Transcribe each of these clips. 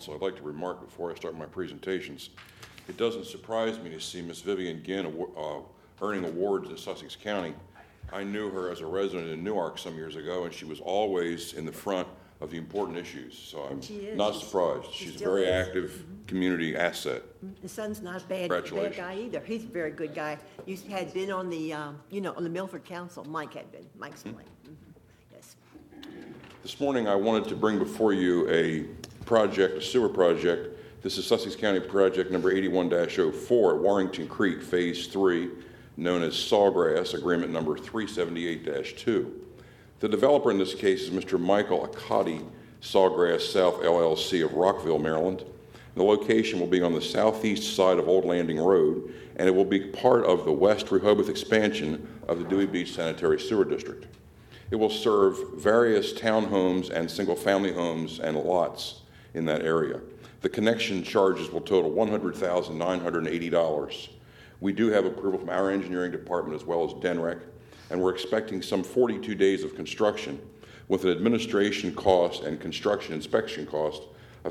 Council, I'd like to remark before I start my presentations. It doesn't surprise me to see Miss Vivian Ginn earning awards in Sussex County. I knew her as a resident in Newark some years ago, and she was always in the front of the important issues. So I'm not surprised. She's a very active community asset. His son's not a bad guy either. He's a very good guy. You had been on the, on the Milford Council. Mike had been. Mike's Swain. Yes. This morning I wanted to bring before you a sewer project. This is Sussex County project number 81-04 at Warrington Creek, Phase 3, known as Sawgrass, agreement number 378-2. The developer in this case is Mr. Michael Akati, Sawgrass South LLC of Rockville, Maryland. The location will be on the southeast side of Old Landing Road, and it will be part of the West Rehoboth expansion of the Dewey Beach Sanitary Sewer District. It will serve various townhomes and single-family homes and lots in that area. The connection charges will total $100,980. We do have approval from our engineering department as well as DENREC, and we're expecting some 42 days of construction with an administration cost and construction inspection cost of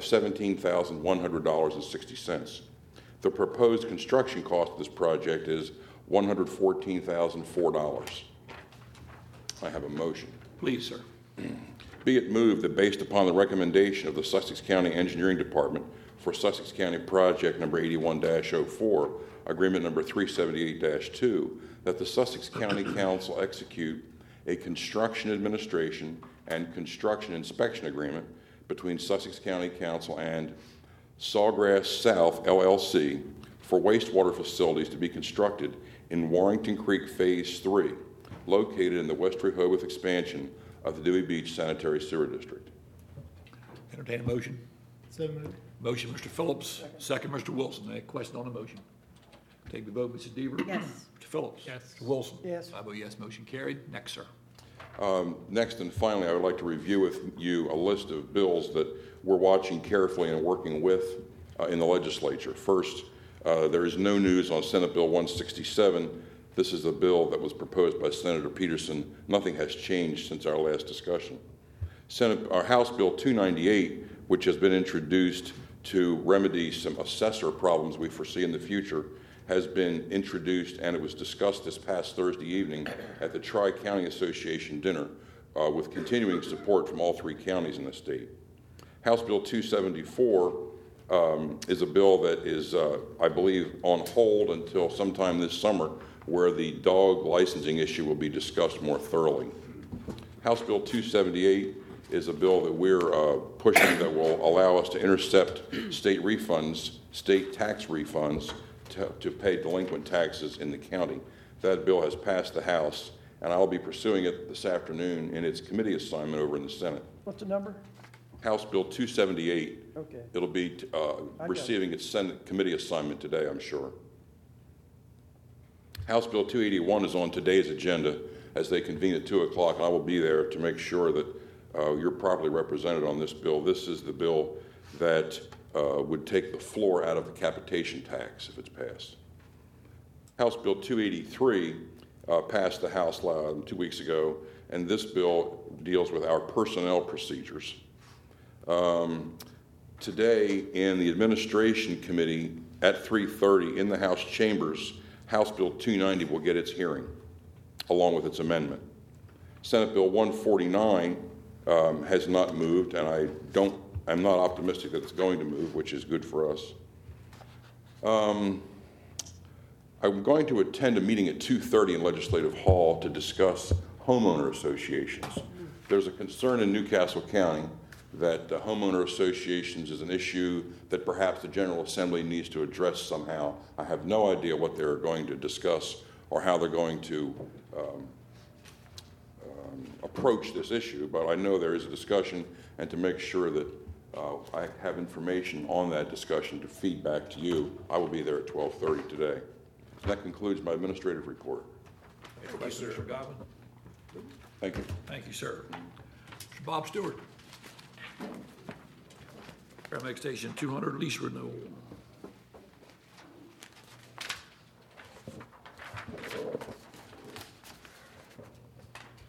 $17,100.60. The proposed construction cost of this project is $114,004. I have a motion. Please, sir. Be it moved that based upon the recommendation of the Sussex County Engineering Department for Sussex County project number 81-04, agreement number 378-2, that the Sussex County Council execute a construction administration and construction inspection agreement between Sussex County Council and Sawgrass South LLC for wastewater facilities to be constructed in Warrington Creek Phase 3, located in the West Rehoboth expansion of the Dewey Beach Sanitary Sewer District. Entertain a motion. So moved. Motion, Mr. Phillips. Second, Mr. Wilson. Any question on the motion? Take the vote, Mrs. Deaver. Yes. Mr. Phillips. Yes. Mr. Wilson. Yes. I vote yes. Motion carried. Next, sir. Next and finally, I would like to review with you a list of bills that we're watching carefully and working with in the legislature. First, there is no news on Senate Bill 167. This is a bill that was proposed by Senator Peterson. Nothing has changed since our last discussion. House Bill 298, which has been introduced to remedy some assessor problems we foresee in the future, has been introduced, and it was discussed this past Thursday evening at the Tri-County Association dinner with continuing support from all three counties in the state. House Bill 274 is a bill that is, I believe, on hold until sometime this summer, where the dog licensing issue will be discussed more thoroughly. House Bill 278 is a bill that we're pushing that will allow us to intercept state tax refunds, to pay delinquent taxes in the county. That bill has passed the House, and I'll be pursuing it this afternoon in its committee assignment over in the Senate. What's the number? House Bill 278. Okay. It'll be receiving its Senate committee assignment today, I'm sure. House Bill 281 is on today's agenda as they convene at 2 o'clock, and I will be there to make sure that you're properly represented on this bill. This is the bill that would take the floor out of the capitation tax if it's passed. House Bill 283 passed the House 2 weeks ago, and this bill deals with our personnel procedures. Today in the Administration Committee at 3:30 in the House chambers, House Bill 290 will get its hearing along with its amendment. Senate Bill 149 has not moved, and I'm not optimistic that it's going to move, which is good for us. I'm going to attend a meeting at 2:30 in Legislative Hall to discuss homeowner associations. There's a concern in Newcastle County that homeowner associations is an issue that perhaps the General Assembly needs to address somehow. I have no idea what they're going to discuss or how they're going to approach this issue, but I know there is a discussion, and to make sure that I have information on that discussion to feed back to you, I will be there at 12:30 today. That concludes my administrative report. Thank you, sir. Mr. Godwin. Thank you. Thank you, sir. Mr. Bob Stewart. Paramedic Station 200 lease renewal.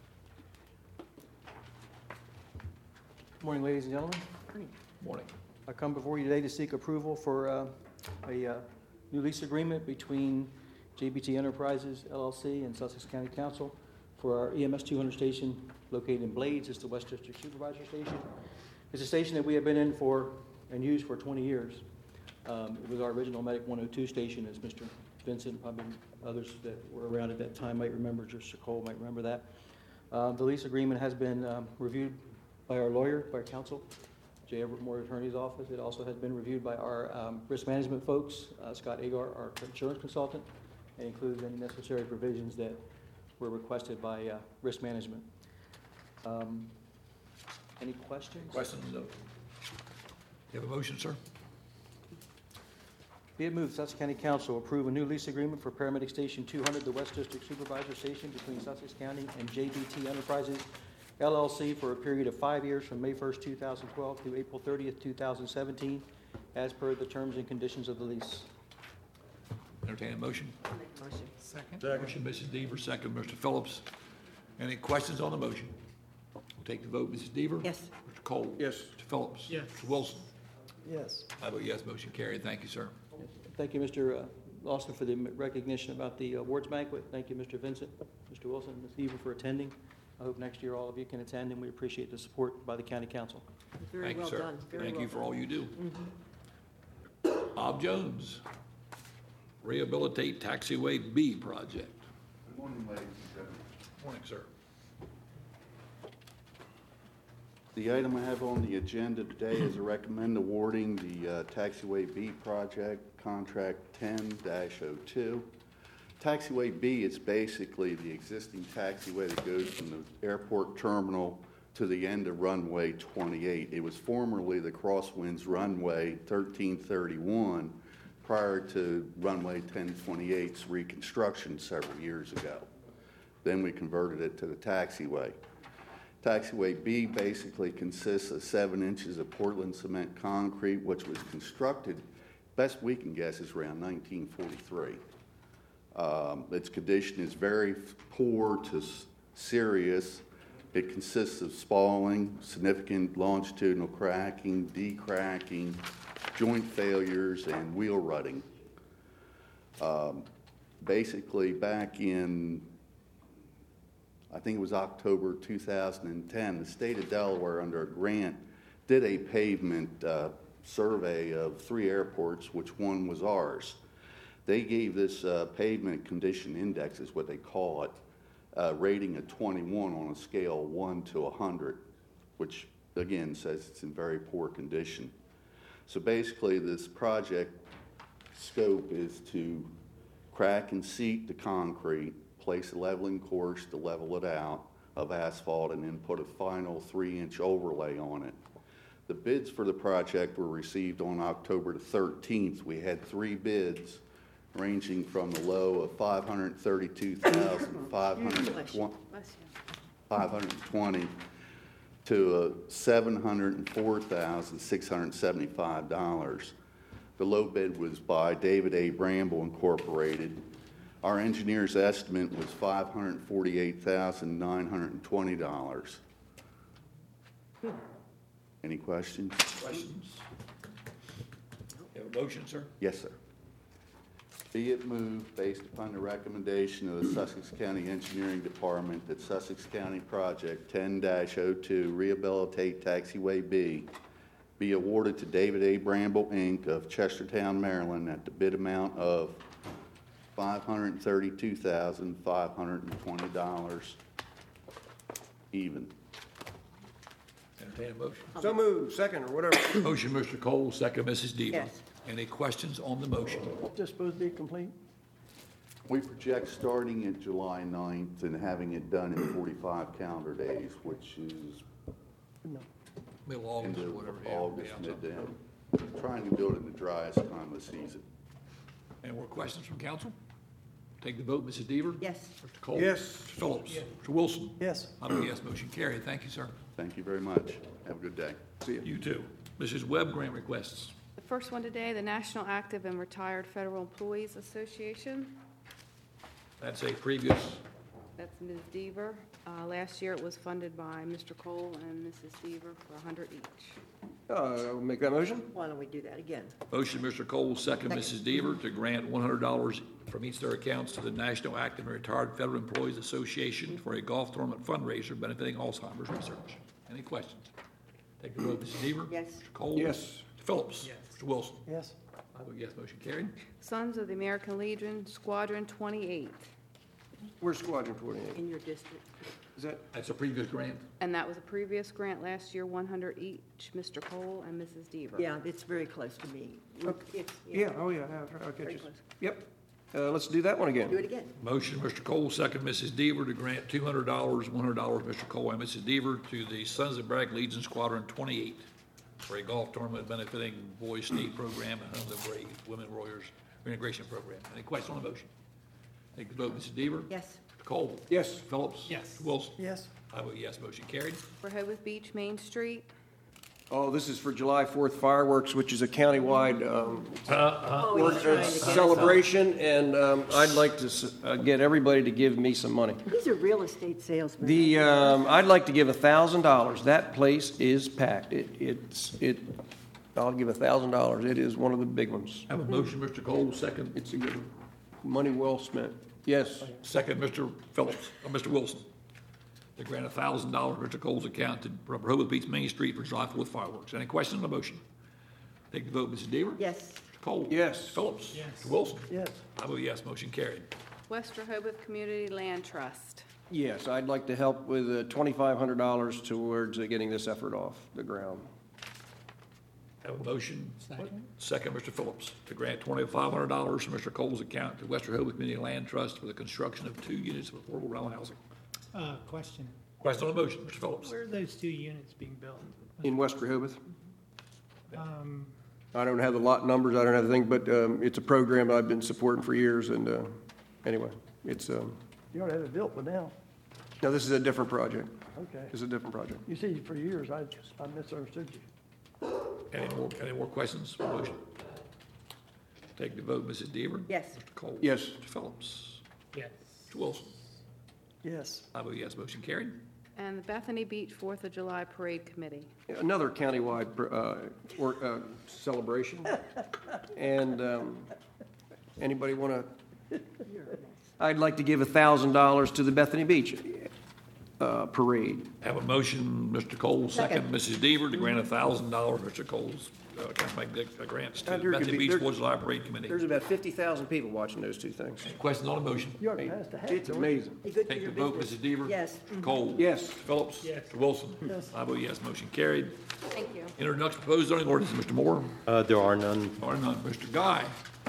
Good morning, ladies and gentlemen. Morning. A come before you today to seek approval for a new lease agreement between JBT Enterprises LLC and Sussex County Council for our EMS 200 station located in Blades. It's the West District Supervisor Station. It's a station that we have been in for and used for 20 years. It was our original Medic 102 station, as Mr. Vincent, probably others that were around at that time might remember, Mr. Cole might remember that. The lease agreement has been reviewed by our lawyer, by our counsel, J. Everett Moore Attorney's Office. It also has been reviewed by our risk management folks, Scott Agar, our insurance consultant, and includes any necessary provisions that were requested by risk management. Any questions? Questions? No. You have a motion, sir? Be it moved, Sussex County Council approve a new lease agreement for Paramedic Station 200, the West District Supervisor Station between Sussex County and JBT Enterprises LLC for a period of 5 years from May 1st, 2012 through April 30th, 2017, as per the terms and conditions of the lease. Entertain a motion. Motion. Second. Motion, Mrs. Deaver, second, Mr. Phillips. Any questions on the motion? We'll take the vote. Mrs. Deaver? Yes. Mr. Cole? Yes. Mr. Phillips? Yes. Mr. Wilson? Yes. I vote yes, motion carried. Thank you, sir. Thank you, Mr. Lawson, for the recognition about the awards banquet. Thank you, Mr. Vincent, Mr. Wilson, Ms. Deaver for attending. I hope next year all of you can attend, and we appreciate the support by the county council. Very Thank you, well sir. done. Very Thank well you for done. all you do. Bob Jones, Rehabilitate Taxiway B Project. Good morning, ladies and gentlemen. Morning, sir. The item I have on the agenda today is to recommend awarding the Taxiway B project, contract 10-02. Taxiway B is basically the existing taxiway that goes from the airport terminal to the end of runway 28. It was formerly the Crosswinds runway 1331 prior to runway 1028's reconstruction several years ago. Then we converted it to the taxiway. Taxiway B basically consists of 7 inches of Portland cement concrete, which was constructed, best we can guess, is around 1943. Its condition is very poor to serious. It consists of spalling, significant longitudinal cracking, decracking, joint failures, and wheel rutting. Basically, back in I think it was October 2010, the state of Delaware, under a grant, did a pavement survey of 3 airports, which one was ours. They gave this pavement condition index, is what they call it, rating of 21 on a scale of 1 to 100, which again says it's in very poor condition. So basically this project scope is to crack and seat the concrete, place a leveling course to level it out of asphalt, and then put a final 3-inch overlay on it. The bids for the project were received on October the 13th. We had 3 bids ranging from the low of $532,520 to $704,675. The low bid was by David A. Bramble Incorporated. Our engineer's estimate was $548,920. Any questions? Questions? You have a motion, sir? Yes, sir. Be it moved, based upon the recommendation of the Sussex County Engineering Department, that Sussex County Project 10-02 Rehabilitate Taxiway B be awarded to David A. Bramble, Inc. of Chestertown, Maryland, at the bid amount of $532,520 even. Entertain a motion. So moved, second, or whatever. Motion, Mr. Cole, second, Mrs. Deaver. Yes. Any questions on the motion? Just supposed to be complete? We project starting at July 9th and having it done in 45 calendar days, which is Middle August, into whatever. yeah, August, yeah, mid-End. Trying to do it in the driest time of the season. Any more questions from council? Take the vote, Mrs. Deaver? Yes. Mr. Cole? Yes. Mr. Phillips? Mr. Wilson? Yes. I vote yes, motion carried. Thank you, sir. Thank you very much. Have a good day. See you. You too. Mrs. Webb, grant requests. The first one today, the National Active and Retired Federal Employees Association. That's a previous, That's Ms. Deaver. Last year, it was funded by Mr. Cole and Mrs. Deaver for $100 each. I'll make that motion. Why don't we do that again? Motion, Mr. Cole, second, Mrs. Deaver, to grant $100 from each of their accounts to the National Active and Retired Federal Employees Association for a golf tournament fundraiser benefiting Alzheimer's research. Any questions? Take the vote, Mrs. Deaver. Yes. Mr. Cole. Yes. Mr. Phillips. Yes. Mr. Wilson. Yes. I vote yes, motion carried. Sons of the American Legion, Squadron 28, Where's Squadron 48? In your district. Is that, That's a previous grant. and that was a previous grant last year, 100 each, Mr. Cole and Mrs. Deaver. Yeah, it's very close to me. It's- yeah, oh, yeah, I'll catch Very you. close. Yep. Let's do that one again. Do it again. Motion, Mr. Cole, second, Mrs. Deaver, to grant $200, $100, Mr. Cole and Mrs. Deaver, to the Sons of Bragg Legion Squadron 28 for a golf tournament benefiting Boys State Program and Home of the Brave Women Warriors Integration Program. Any questions on the motion? Take the vote, Mrs. Deaver. Yes. Mr. Cole. Yes. Phillips. Yes. Mr. Wilson. Yes. I vote yes, motion carried. Rehoboth Beach, Main Street, Oh, this is for July 4th fireworks, which is a countywide Oh, he's trying to get us celebration, and I'd like to get everybody to give me some money. all- These are real estate salesmen. I'd like to give $1,000. That place is packed. I'll give $1,000. It is one of the big ones. I have a motion, Mr. Cole, second. It's a good money well spent. Yes. Second, Mr. Phillips, or Mr. Wilson. To grant $1,000 Mr. Cole's account to Rehoboth Beach Main Street for July 4th fireworks. Any questions on the motion? Take the vote, Mrs. Deaver. Yes. Mr. Cole. Yes. Phillips. Yes. Mr. Wilson. Yes. I vote yes, motion carried. West Rehoboth Community Land Trust. Yes, I'd like to help with $2,500 towards getting this effort off the ground. I have a motion. Second, Mr. Phillips, to grant $2,500 from Mr. Cole's account to West Rehoboth Community Land Trust for the construction of 2 units of affordable rental housing. Question. Question on the motion, Mr. Phillips. Where are those 2 units being built? In West Rehoboth? Um, I don't have the lot numbers, I don't have the thing, but it's a program I've been supporting for years, and anyway, it's, You already have it built, but now, no, this is a different project. okay. This is a different project. You see, for years, I misunderstood you. Any more questions on the motion? Take the vote, Mrs. Deaver. Yes. Mr. Cole. Yes. Mr. Phillips. yes. Mr. Wilson. Yes. I vote yes, motion carried. And the Bethany Beach 4th of July Parade Committee. Another countywide celebration. And anybody want to? I'd like to give $1,000 to the Bethany Beach parade. Have a motion, Mr. Cole, second, Mrs. Deaver, to grant $1,000, Mr. Cole's, grants to the There could Bethany be- Beach there- 4th of July Parade Committee. There's about 50,000 people watching those two things. Any questions on the motion? You already passed the hat. It's don't you? amazing. Be good for Take your the vote, business. Mrs. Deaver. Yes. Mr. Cole. Yes. Mr. Phillips. Yes. Mr. Wilson. Yes. I vote yes, motion carried. Thank you. Introduction of proposed zoning ordinance, Mr. Moore. There are none. Or none, Mr. Guy.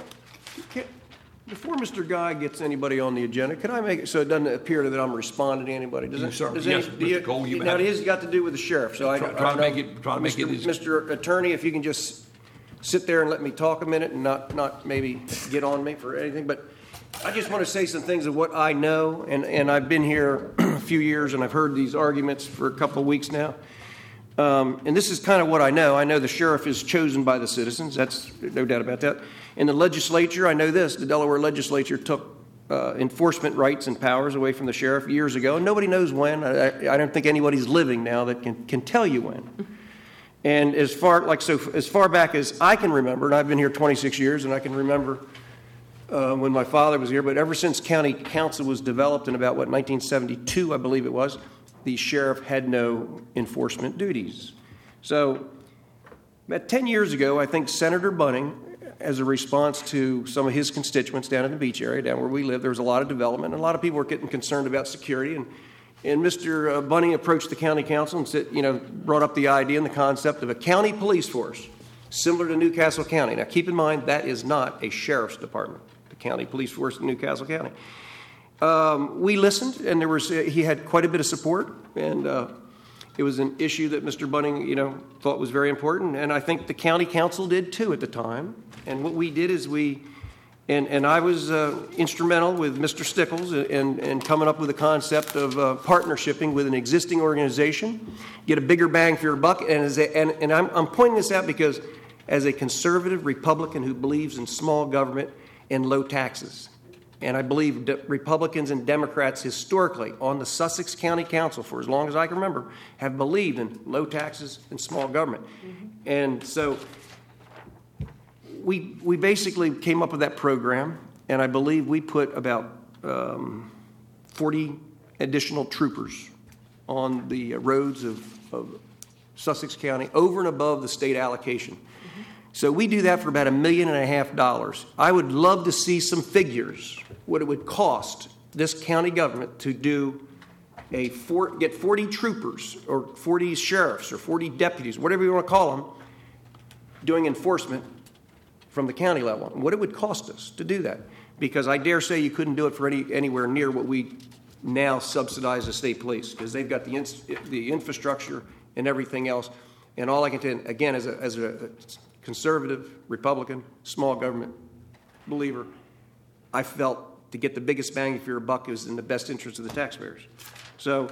Before Mr. Guy gets anybody on the agenda, could I make it so it doesn't appear that I'm responding to anybody? Does You it- certainly- does yes, any- Mr. do you- Cole, you Now, have- it has got to do with the sheriff, so I Try- don't try to know. make it as- Mr. Attorney, if you can just sit there and let me talk a minute and not maybe get on me for anything, but I just want to say some things of what I know, and I've been here a few years, and I've heard these arguments for a couple of weeks now. And this is kind of what I know. I know the sheriff is chosen by the citizens. That's no doubt about that. In the legislature, I know this, the Delaware legislature took enforcement rights and powers away from the sheriff years ago. And nobody knows when. I don't think anybody's living now that can tell you when. And as far back as I can remember, and I've been here 26 years, and I can remember when my father was here, but ever since county council was developed in about, 1972, I believe it was, the sheriff had no enforcement duties. So about 10 years ago, I think Senator Bunning, as a response to some of his constituents down in the beach area, down where we live, there was a lot of development, and a lot of people were getting concerned about security, and Mr. Bunning approached the county council and said, brought up the idea and the concept of a county police force, similar to Newcastle County. Now, keep in mind, that is not a sheriff's department, the county police force in Newcastle County. We listened, and he had quite a bit of support, and it was an issue that Mr. Bunning, thought was very important, and I think the county council did too at the time. And what we did is and I was instrumental with Mr. Stickles and coming up with a concept of partnershiping with an existing organization, get a bigger bang for your buck. And I'm pointing this out because as a conservative Republican who believes in small government and low taxes, and I believe Republicans and Democrats historically on the Sussex County Council for as long as I can remember have believed in low taxes and small government. And so we basically came up with that program, and I believe we put about 40 additional troopers on the roads of Sussex County over and above the state allocation. So we do that for about $1.5 million. I would love to see some figures, what it would cost this county government to do get 40 troopers or 40 sheriffs or 40 deputies, whatever you want to call them, doing enforcement from the county level, and what it would cost us to do that. Because I dare say you couldn't do it for anywhere near what we now subsidize the state police, because they've got the infrastructure and everything else. And all I can tell you, again, as a conservative, Republican, small government believer, I felt to get the biggest bang for your buck is in the best interest of the taxpayers. So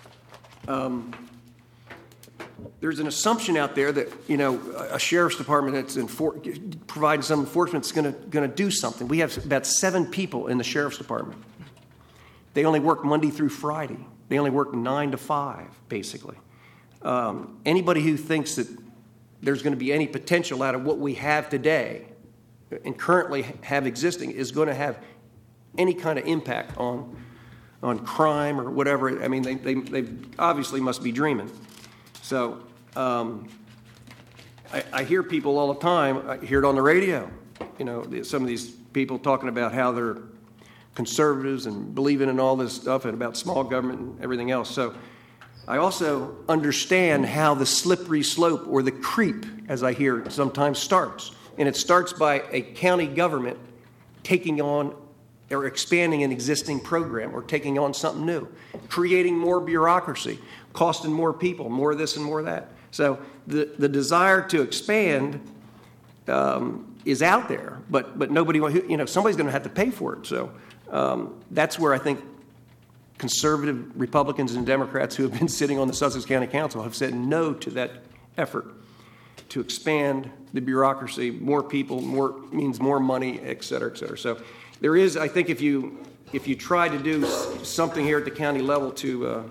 there's an assumption out there that, a sheriff's department that's providing some enforcement is going to do something. We have about 7 people in the sheriff's department. They only work Monday through Friday. They only work 9 to 5, basically. Anybody who thinks that there's going to be any potential out of what we have today and currently have existing is going to have any kind of impact on crime or whatever. I mean, they obviously must be dreaming. So I hear people all the time. I hear it on the radio. Some of these people talking about how they're conservatives and believing in all this stuff and about small government and everything else. So I also understand how the slippery slope or the creep, as I hear it sometimes, starts. And it starts by a county government taking on or expanding an existing program or taking on something new, creating more bureaucracy, costing more people, more this and more that. So the desire to expand is out there, but nobody, somebody's going to have to pay for it. So that's where I think conservative Republicans and Democrats who have been sitting on the Sussex County Council have said no to that effort to expand the bureaucracy. More people, means more money, et cetera, et cetera. So there is, I think, if you try to do something here at the county level to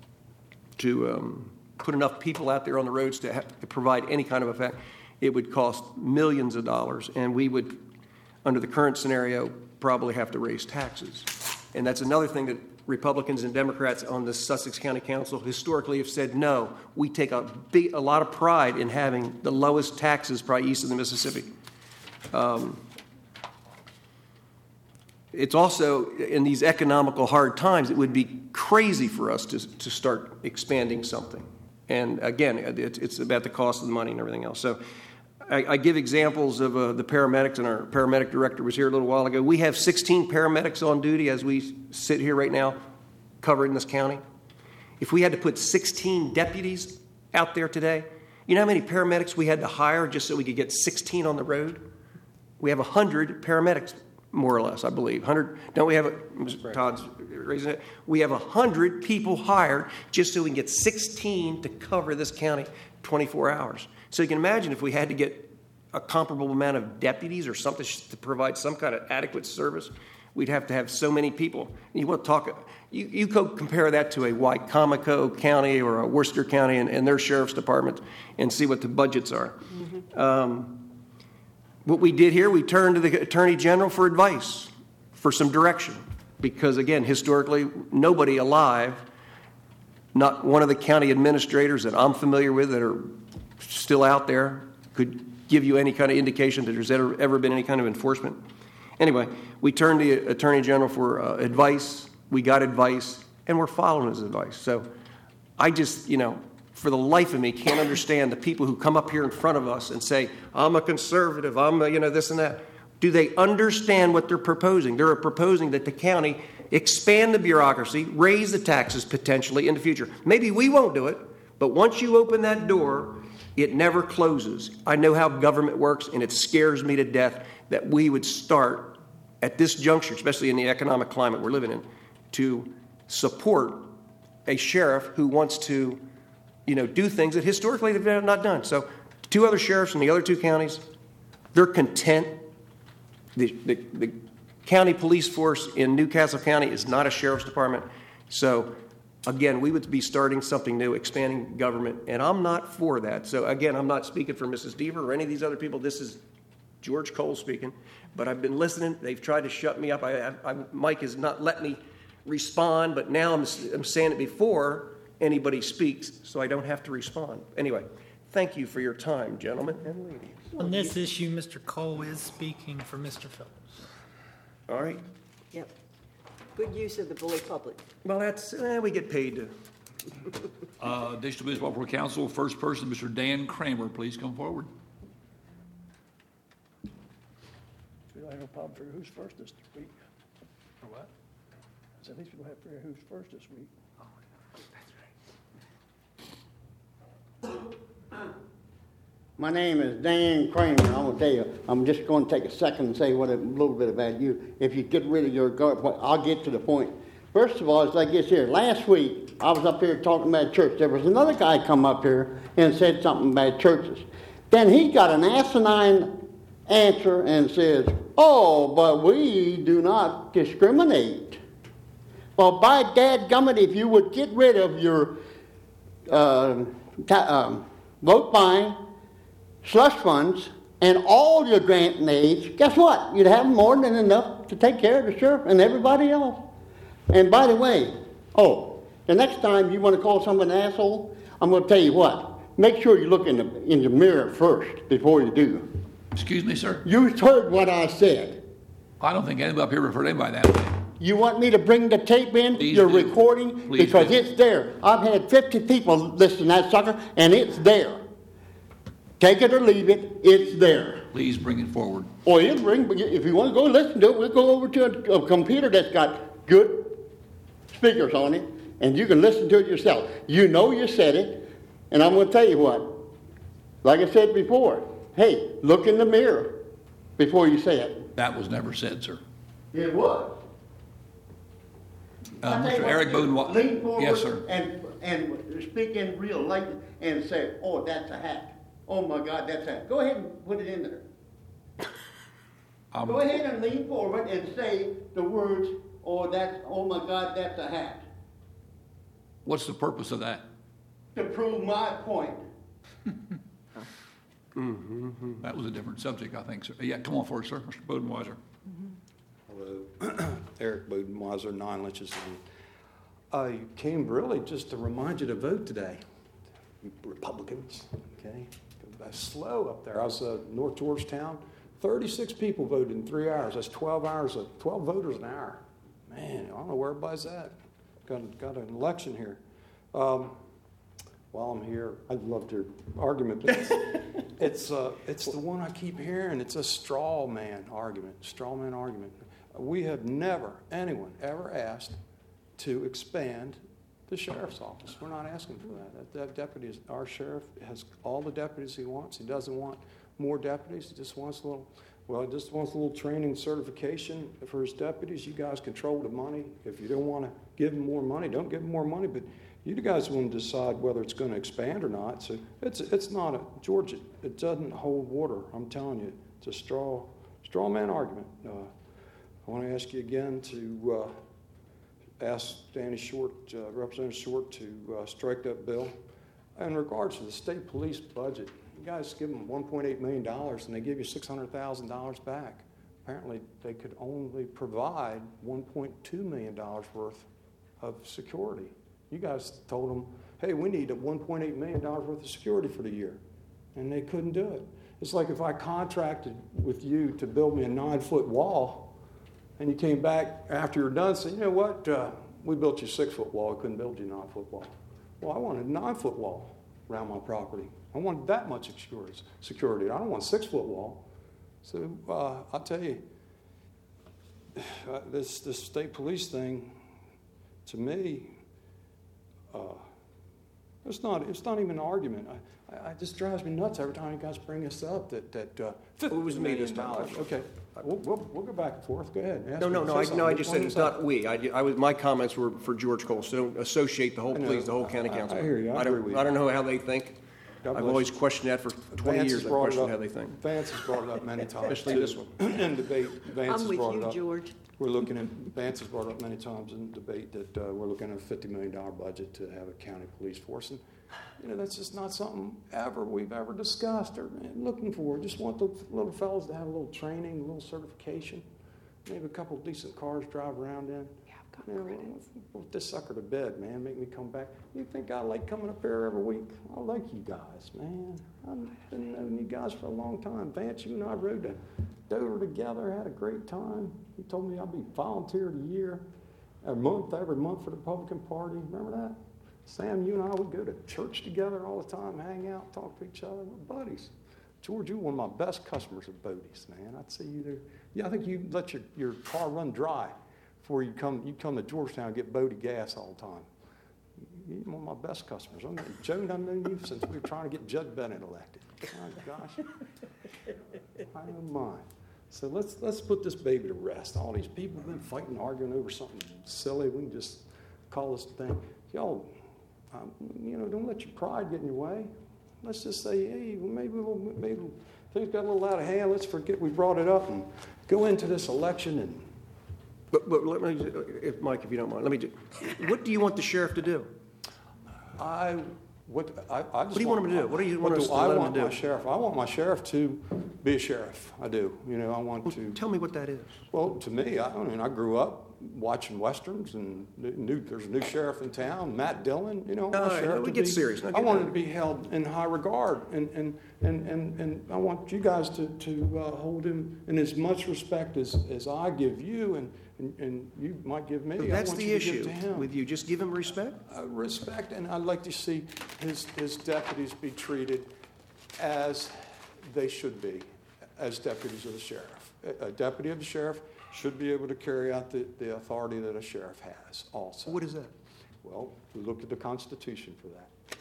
put enough people out there on the roads to provide any kind of effect, it would cost millions of dollars, and we would, under the current scenario, probably have to raise taxes. And that's another thing that Republicans and Democrats on the Sussex County Council historically have said no. We take a lot of pride in having the lowest taxes probably east of the Mississippi. It's also, in these economical hard times, it would be crazy for us to start expanding something. And again, it's about the cost of the money and everything else. So I give examples of the paramedics, and our paramedic director was here a little while ago. We have 16 paramedics on duty as we sit here right now, covering this county. If we had to put 16 deputies out there today, you know how many paramedics we had to hire just so we could get 16 on the road? We have 100 paramedics, more or less, I believe. 100, don't we have it? Todd's raising it. We have 100 people hired just so we can get 16 to cover this county 24 hours. So you can imagine if we had to get a comparable amount of deputies or something to provide some kind of adequate service, we'd have to have so many people. You want to talk, you could compare that to a Wicomico County or a Worcester County and their sheriff's department and see what the budgets are. Mm-hmm. What we did here, we turned to the Attorney General for advice, for some direction. Because again, historically, nobody alive, not one of the county administrators that I'm familiar with that are still out there, could give you any kind of indication that there's ever been any kind of enforcement. Anyway, we turned to the Attorney General for advice. We got advice, and we're following his advice. So I just, for the life of me, can't understand the people who come up here in front of us and say, I'm a conservative, I'm a, this and that. Do they understand what they're proposing? They're proposing that the county expand the bureaucracy, raise the taxes potentially in the future. Maybe we won't do it, but once you open that door, it never closes. I know how government works, and it scares me to death that we would start at this juncture, especially in the economic climate we're living in, to support a sheriff who wants to, do things that historically they've not done. So 2 other sheriffs in the other 2 counties, they're content. The county police force in Newcastle County is not a sheriff's department. So, again, we would be starting something new, expanding government, and I'm not for that. So, again, I'm not speaking for Mrs. Deaver or any of these other people. This is George Cole speaking. But I've been listening. They've tried to shut me up. Mike has not let me respond, but now I'm saying it before anybody speaks, so I don't have to respond. Anyway, thank you for your time, gentlemen and ladies. On this issue, Mr. Cole is speaking for Mr. Phillips. All right. Yep. Good use of the bully public. Well, that's, we get paid to. District Municipal Board Council, first person, Mr. Dan Kramer, please come forward. We don't have no problem figuring who's first this week. For what? I said, at least we don't have to figure who's first this week. My name is Dan Kramer. I'm going to tell you, I'm just going to take a second and say a little bit about you. If you get rid of your guard, I'll get to the point. First of all, it's like this here. Last week, I was up here talking about church. There was another guy come up here and said something about churches. Then he got an asinine answer and says, oh, but we do not discriminate. Well, by dadgummit, if you would get rid of your vote buying, slush funds, and all your grant and aids, guess what? You'd have more than enough to take care of the sheriff and everybody else. And by the way, the next time you want to call someone an asshole, I'm going to tell you what. Make sure you look in the mirror first before you do. Excuse me, sir? You heard what I said. I don't think anybody up here referred to anybody that way. You want me to bring the tape in, your recording? Please because do. it's there. I've had 50 people listen to that sucker, and it's there. Take it or leave it, it's there. Please bring it forward. Or if you want to go listen to it, we'll go over to a computer that's got good speakers on it, and you can listen to it yourself. You know you said it, and I'm going to tell you what. Like I said before, hey, look in the mirror before you say it. That was never said, sir. It was. Mr. Eric Bowden. Lean forward. Yes, sir. And speak in real light and say, oh, that's a hack. Oh, my God, that's a hack. Go ahead and put it in there. Go ahead and lean forward and say the words, oh, my God, that's a hack. What's the purpose of that? To prove my point. That was a different subject, I think, sir. Yeah, come on forward, sir. Mr. Bodenweiser. Hello, Eric Bodenweiser, 9 Lynch's Lane. I came really just to remind you to vote today. You Republicans, okay? Go slow up there. I was North Georgetown. 36 people voted in 3 hours. That's 12 voters an hour. Man, I don't know where everybody's at. Got an election here. While I'm here, I'd love to argument, but it's the one I keep hearing. It's a straw man argument. We have never, anyone ever asked to expand the sheriff's office. We're not asking for that. That deputy is, our sheriff has all the deputies he wants. He doesn't want more deputies. He just wants a little training certification for his deputies. You guys control the money. If you don't want to give them more money, don't give them more money. But you guys want to decide whether it's going to expand or not. So it's not George. It doesn't hold water. I'm telling you, it's a straw man argument. I want to ask you again to ask Danny Short, Representative Short, to strike that bill. In regards to the state police budget, you guys give them $1.8 million and they give you $600,000 back. Apparently, they could only provide $1.2 million worth of security. You guys told them, hey, we need $1.8 million worth of security for the year. And they couldn't do it. It's like if I contracted with you to build me a 9-foot wall, and you came back after you're done and said, you know what, we built you a 6-foot wall, we couldn't build you a 9-foot wall. Well, I wanted a 9-foot wall around my property. I wanted that much security. I don't want a 6-foot wall. So I'll tell you, this state police thing, to me, it's not even an argument. It just drives me nuts every time you guys bring this up. That it was me this time. Okay, we'll go back and forth. Go ahead. No. I just said it's not we. My comments were for George Cole. So don't associate the whole police, the whole county council. I hear you. I agree with you. I don't know how they think. God I've bless always you. questioned that for 20 Vance years. has I brought it question up. how they think. Vance has brought it up many times. Especially too. this one. In debate, Vance I'm has with brought it you, up. George. We're looking at, Vance has brought up many times in debate that we're looking at a $50 million budget to have a county police force. And, that's just not something we've ever discussed or looking for. Just want the little fellas to have a little training, a little certification, maybe a couple of decent cars to drive around in. Put this sucker to bed, man. Make me come back. You think I like coming up here every week? I like you guys, man. I've been knowing you guys for a long time. Vance, you and I rode to Dover together, had a great time. He told me I'd be volunteer of the year every month for the Republican Party. Remember that? Sam, you and I would go to church together all the time, hang out, talk to each other. We're buddies. George, you're one of my best customers at Bodie's, man. I'd see you there. Yeah, I think you let your car run dry before you come to Georgetown and get Bodie gas all the time. You're one of my best customers. Joe, I've known you since we were trying to get Judge Bennett elected. My gosh. I don't mind. So let's put this baby to rest. All these people have been fighting, arguing over something silly. We can just call this thing. Y'all, don't let your pride get in your way. Let's just say, hey, maybe things got a little out of hand. Let's forget we brought it up and go into this election and. But let me, Mike, if you don't mind, what do you want the sheriff to do? What do you want him to do? What do you want us to let him do? I want my sheriff to be a sheriff. I do. I want to. Tell me what that is. Well, to me, I grew up watching westerns and there's a new sheriff in town, Matt Dillon. Serious. I wanted to be held in high regard, and I want you guys to hold him in as much respect as I give you, and you might give me. That's I want the you to issue give to him. with you. Just give him respect. Respect, and I'd like to see his deputies be treated as they should be, as deputies of the sheriff. A deputy of the sheriff should be able to carry out the authority that a sheriff has also. What is that? Well, we look at the Constitution for that.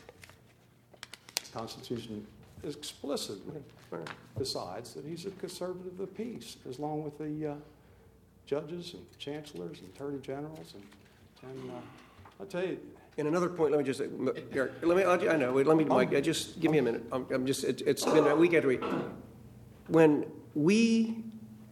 The Constitution explicitly decides that he's a conservative of the peace, as long with the judges and chancellors and attorney generals. And I'll tell you. And another point, let me just say, Eric, Mike, just give me a minute. It's been a week after week. When we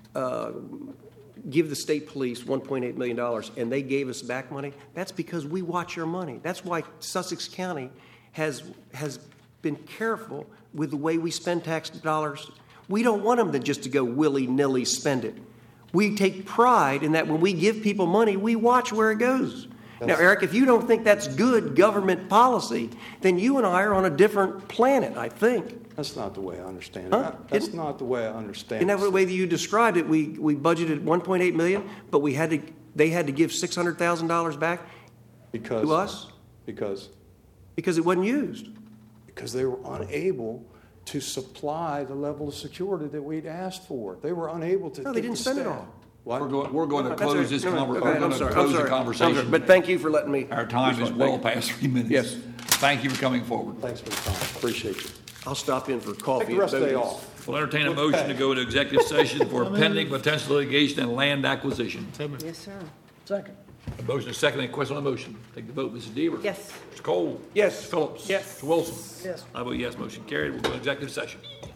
give the state police $1.8 million and they gave us back money, that's because we watch our money. That's why Sussex County has been careful with the way we spend tax dollars. We don't want them to go willy-nilly spend it. We take pride in that when we give people money, we watch where it goes. Now, Eric, if you don't think that's good government policy, then you and I are on a different planet, I think. That's not the way I understand Huh? it. That's not the way I understand it. Isn't that the way that you described it? We budgeted $1.8 million, but they had to give $600,000 back to us? Because it wasn't used. Because they were unable to supply the level of security that we'd asked for. They were unable to. No, they didn't spend it all. What? We're going to close this I'm sorry. conversation. But thank you for letting me. Our time is well past 3 minutes. Yes. Thank you for coming forward. Thanks for the time. Appreciate you. I'll stop in for coffee. Take the rest of the day Bodie's. off. We'll entertain a motion to go into executive session for pending potential litigation and land acquisition. Yes, sir. Second. A motion is second. Any question on the motion? Take the vote. Mrs. Deaver? Yes. Mr. Cole? Yes. Mr. Phillips? Yes. Mr. Wilson? Yes. I vote yes. Motion carried. We'll go into executive session.